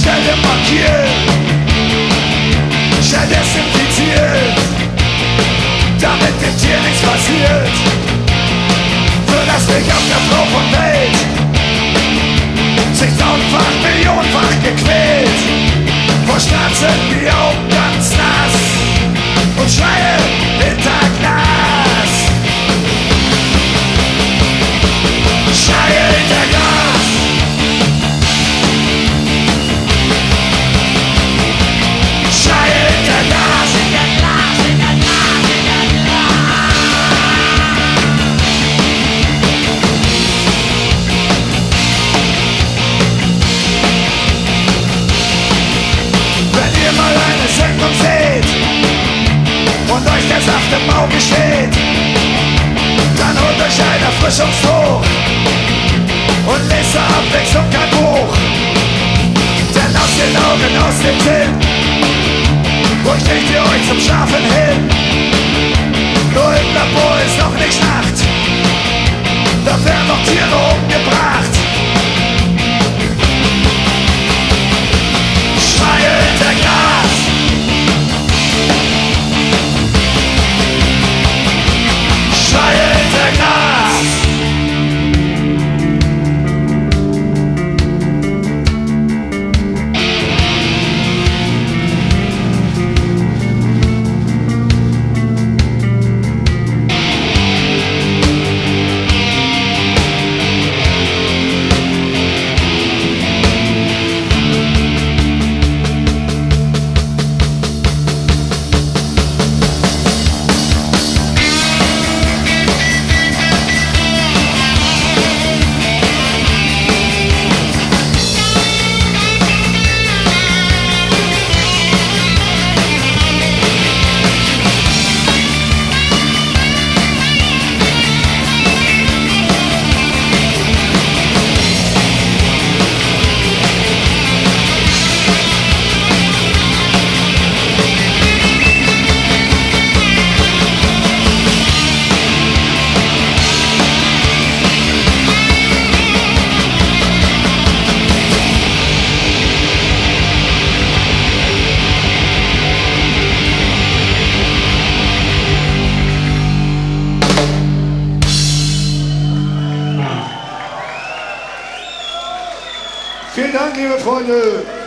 Stelle markiert, schnell desinfiziert, damit dem Tier nichts passiert. Für das nicht auf der Flur von Welt sich tausendfach, millionenfach gequält, vor Stratzen die Augen ganz nass und Schreie hinter Glas. Schreie hinter Glas. Schreie hinter Glas. Hinter Glas, hinter Glas, hinter Glas. Wenn ihr mal eine Sendung seht und euch der Saft im Auge steht, dann holt euch ein Erfrischungstuch und lest zur Abwechslung kein Buch. Denn aus den Augen, aus dem Sinn, ruhig legt ihr euch zum Schlafen hin. Nur im Labor ist noch nicht Nacht, da werden noch Tiere umgebracht. Schreie hinter Glas. Schreie hinter Glas. Vielen Dank, liebe Freunde.